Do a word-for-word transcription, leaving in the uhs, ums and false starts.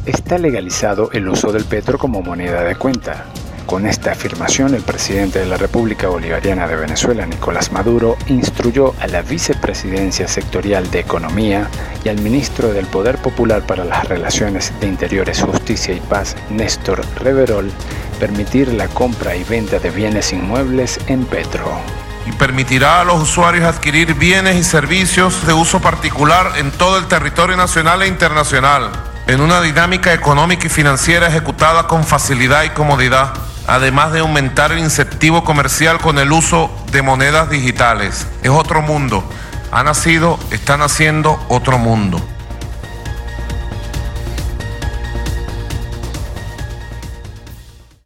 está legalizado el uso del petro como moneda de cuenta. Con esta afirmación, el presidente de la República Bolivariana de Venezuela, Nicolás Maduro, instruyó a la Vicepresidencia Sectorial de Economía y al Ministro del Poder Popular para las Relaciones de Interiores, Justicia y Paz, Néstor Reverol, permitir la compra y venta de bienes inmuebles en petro. Y permitirá a los usuarios adquirir bienes y servicios de uso particular en todo el territorio nacional e internacional, en una dinámica económica y financiera ejecutada con facilidad y comodidad, además de aumentar el incentivo comercial con el uso de monedas digitales. Es otro mundo. Ha nacido, está naciendo otro mundo.